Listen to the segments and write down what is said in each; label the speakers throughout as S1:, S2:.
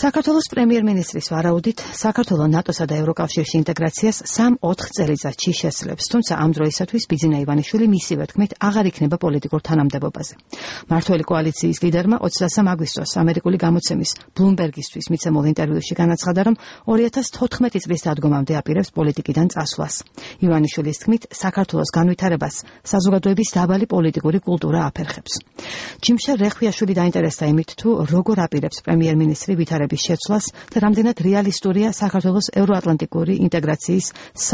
S1: საქართველოს პრემიერ-მინისტრის ვარაუდით, საქართველო ნატოსა და ევროკავშირში ინტეგრაციას 3-4 წელიწადში შესძლებს, თუმცა ამ დროისათვის ბიძინა ივანიშვილი მისივე თქმით აღარ იქნება პოლიტიკურ თანამდებობაზე. მართველი კოალიციის ლიდერმა 23 აგვისტოს ამერიკული გამოცემის ბლუმბერგისთვის მიცემულ ინტერვიუში განაცხადა, რომ 2014 წლის დადგომამდე აპირებს პოლიტიკიდან წასვლას. ივანიშვილის თქმით, საქართველოს განვითარებას საზოგადოების დაბალი პოლიტიკური კულტურა აფერხებს. ჯიმშა რეხვიაშვილი დაინტერესდა იმით, თუ როგორ აპირებს პრემიერ-მინისტრი ვითარების შეცვლას და რამდენად რეალისტურია საქართველოს ევროატლანტიკური ინტეგრაციის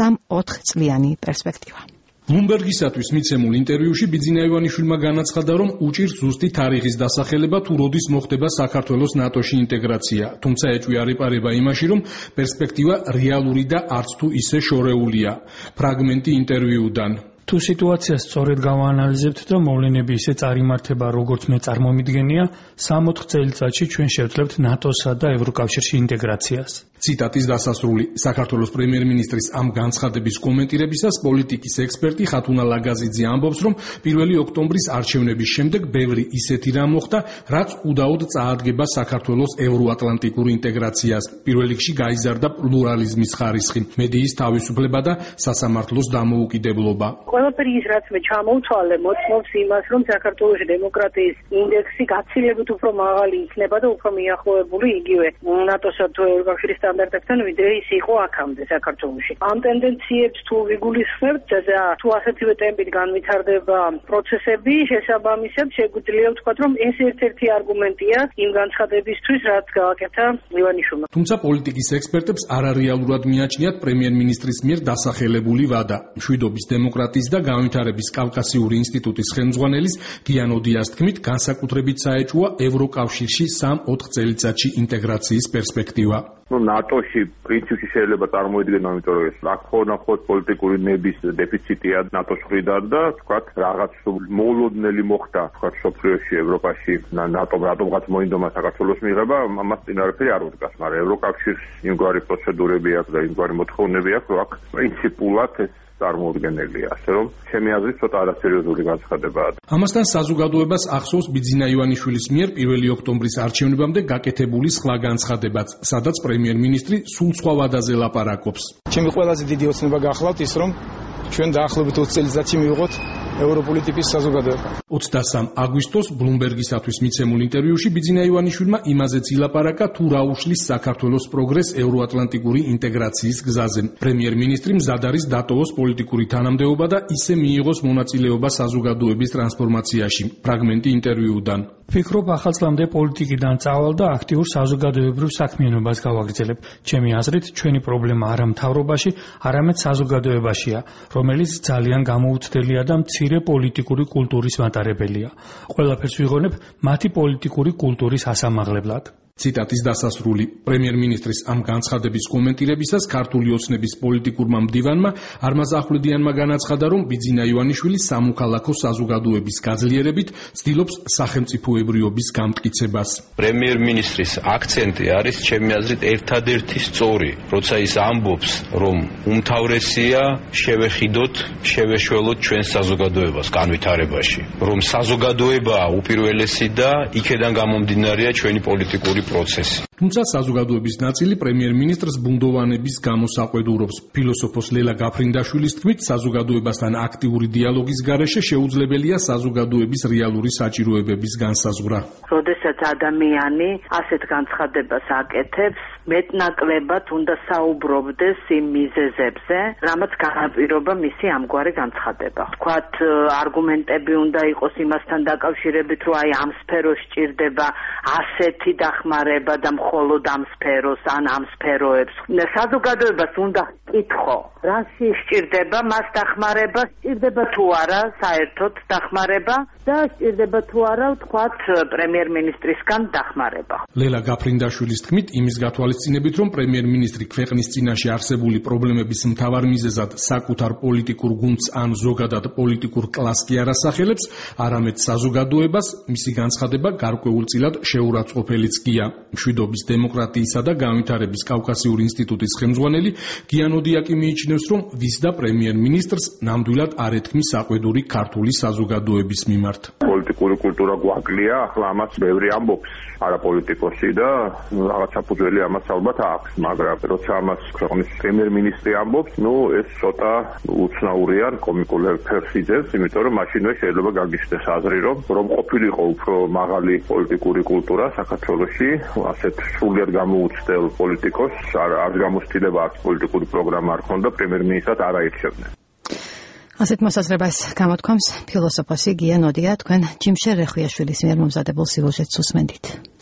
S1: 3-4 წლიანი პერსპექტივა.
S2: ბლუმბერგისათვის მიცემულ ინტერვიუში ბიძინა ივანიშვილმა განაცხადა, რომ უჭირს ზუსტი თარიღის დასახელება, თუ როდის მოხდება საქართველოს ნატოში ინტეგრაცია, თუმცა ეჭვი არ იპარება იმაში, რომ პერსპექტივა რეალური და არც თუ ისე შორეულია. ფრაგმენტი ინტერვიუდან.
S3: თუ სიტუაციას სწორედ გავაანალიზებთ და მოვლენები ისე წარიმართება, როგორც მე წარმომიდგენია, 3-4 წელიწადში ჩვენ შევძლებთ ნატოსა და ევროკავშირში ინტეგრაციას.
S2: ციტატის დასასრული. საქართველოს პრემიერ-მინისტრის ამ განცხადების კომენტირებისას პოლიტიკის ექსპერტი ხათუნა ლაგაზიძე ამბობს, რომ 1 ოქტომბრის არჩევნების შემდეგ ბევრი ისეთი რამ მოხდა, რაც უდაოდ წაადგება საქართველოს ევროატლანტიკურ ინტეგრაციას. პირველ რიგში გაიზარდა პლურალიზმის ხარისხი, მედიის თავისუფლება და სასამართლოს დამოუკიდებლობა.
S4: ყველაფერი ის, რაც მე ჩამოვთვალე, მოწმობს იმას, რომ საქართველოს დემოკრატიის ინდექსი გაცილებით უფრო მაღალი იქნება და უფრო მიახლოებული იგივე ნატოსა თუ ევროკავშირის სტანდარტებთან, ვიდრე ის იყო აქამდე საქართველოში. ამ ტენდენციებს თუ ვიგულისხმებთ და თუ ასეთივე ტემპით განვითარდება პროცესები, შესაბამისად შეგვიძლია ვთქვათ, რომ ეს ერთ-ერთი არგუმენტია იმ განცხადებისთვის, რაც გააკეთა ივანიშვილმა.
S2: თუმცა პოლიტიკის ექსპერტებს არარეალურად მიაჩნიათ პრემიერ-მინისტრის მიერ დასახელებული ვადა. მშვიდობის დემოკრატიის და განვითარების კავკასიური ინსტიტუტის ხელმძღვანელის გიან ოდიას თქმით, განსაკუთრებით საეჭვოა ევროკავშირში 3-4 წელიწადში ინტეგრაციის პერსპექტივა.
S5: ნატოში პრინციპში შეიძლება წარმოიდგინო, იმიტომ რომ ეს აქ პოლიტიკური ნების დეფიციტია ნატოს მხრიდან და თქვათ რაღაც მოულოდნელი მოხდა თქვათ სოფლიოში, ევროპაში, ნატომ რატომღაც მოინდომა საქართველოს მიღება, ამას წინ არაფერი არ უდგას, მაგრამ ევროკავშირს იმგვარი პროცედურები აქვს და იმგვარი მოთხოვნები აქვს, რომ აქ პრინციპულად ეს წარმოუდგენელია, ასე რომ ჩემი აზრით ცოტა არასერიოზული განცხადებაა.
S2: ამასთან საზოგადოებას ახსოვს ბიძინა ივანიშვილის მიერ 1 ოქტომბრის არჩევნებამდე გაკეთებული სხვა განცხადებაც, სადაც პრემიერ-მინისტრი სულ სხვა ვადაზე ლაპარაკობს.
S6: ჩემი ყველაზე დიდი ოცნება გახლავთ ის, რომ ჩვენ დაახლოებით 20 წელიწადში მივიღოთ ევროპოლიტიკის საზოგადოება.
S2: 23 აგვისტოს ბლუმბერგისათვის მიცემულ ინტერვიუში ბიძინა ივანიშვილმა იმაზეც ილაპარაკა, თუ რა უშლის საქართველოს პროგრესს ევროატლანტიკური ინტეგრაციის გზაზე. პრემიერ-მინისტრი მზად არის დატოვოს პოლიტიკური თანამდებობა და ისე მიიღოს მონაწილეობა საზოგადოების ტრანსფორმაციაში. ფრაგმენტი ინტერვიუდან.
S3: ვფიქრობ, ახალწლამდე პოლიტიკიდან წავალ და აქტიურ საზოგადოებრივ საქმიანობას გავაგრძელებ. ჩემი აზრით, ჩვენი პრობლემა არა მთავრობაში, არამედ საზოგადოებაშია, რომელიც ძალიან გამოუცდელია და მცირე პოლიტიკური კულტურის მატარებელია. ყველაფერს ვიღონებ მათი პოლიტიკური კულტურის ასამაღლებლად.
S2: ციტატის დასასრული. პრემიერ-მინისტრის ამ განცხადების კომენტირებისას ქართული ოცნების პოლიტიკურმა მდივანმა არმაზ ახვლედიანმა განაცხადა, რომ ბიძინა ივანიშვილი სამოქალაქო საზოგადოების გაძლიერებით ცდილობს სახელმწიფოებრიობის გამტკიცებას.
S7: პრემიერ-მინისტრის აქცენტი არის ჩემი აზრით ერთადერთი სწორი, როცა ის ამბობს, რომ უმთავრესია შევეხიდოთ, შევეშველოთ ჩვენ საზოგადოებას განვითარებაში, რომ საზოგადოებაა უპირველესი და იქედან გამომდინარეა ჩვენი პოლიტიკური პროცესი.
S2: თუმცა საზოგადოების ნაწილი პრემიერ-მინისტრს ბუნდოვანების გამო საყვედურობს. ფილოსოფოს ლელა გაფრინდაშვილის თქმით, საზოგადოებასთან აქტიური დიალოგის გარეშე შეუძლებელია საზოგადოების რეალური საჭიროებების განსაზღვრა.
S4: როდესაც ადამიანი ასეთ განცხადებას აკეთებს, მეტნაკლებად უნდა საუბრობდეს იმ მიზეზებზე, რამაც განაპირობა მისი ამგვარი განცხადება. თქვათ, არგუმენტები უნდა იყოს იმასთან დაკავშირებით, რომ აი ამ სფეროს სჭირდება ასეთი დახმარება და მხოლოდ ამ სფეროს ან ამ სფეროებს. საზოგადოებას უნდა კითხო, რაში სჭირდება მას დახმარება, სჭირდება თუ არა საერთოდ დახმარება და სჭირდება თუ არა ვთქვათ პრემიერ-მინისტრისგან დახმარება.
S2: ლელა გაფრინდაშვილის თქმით, იმის გათვალისწინებით, რომ პრემიერ-მინისტრი ქვეყნის წინაშე არსებული პრობლემების მთავარ მიზეზად საკუთარ პოლიტიკურ გუნდს ან ზოგადად პოლიტიკურ კლასს კი არ ასახელებს, არამედ საზოგადოებას, მისი განცხადება გარკვეულწილად შეურაცხყოფელიც გია. მშვიდობის დემოკრატიისა და განვითარების კავკასიური ინსტიტუტის ხელმძღვანელი გიან ნოდია კი მიიჩნევს, რომ ვის და პრემიერ-მინისტრს ნამდვილად არ ეთქმის საყვედური ქართული საზოგადოების მიმართ.
S5: პოლიტიკური კულტურა გვაკლია, ახლა ამას ბევრი ამბობს, არა პოლიტიკოსი და რაღაც საფუძველი ამას ალბათ აქვს, მაგრამ როცა ამას ქვეყნის პრემიერ-მინისტრი ამბობს, ეს ცოტა უცნაურია, კომიკურ ფერს იძენს, იმიტომ რომ მაშინვე შეიძლება გაგიჩნდეს აზრი, რომ ყოფილიყო უფრო მაღალი პოლიტიკური კულტურა საქართველოში, ასეთ სრულიად გამოუცდელ პოლიტიკოსს არ გამოცდილება აქვს პოლიტიკური პროგრამა არ ქონდა, პრემიერ-მინისტრად არ აირჩევდნენ.
S1: ასეთ მოსაზრებას გამოთქვამს ფილოსოფოსი გია ნოდია, თქვენ ჯიმშერ რეხვიაშვილის მიერ მომზადებულ სიუჟეტს უსმენთ.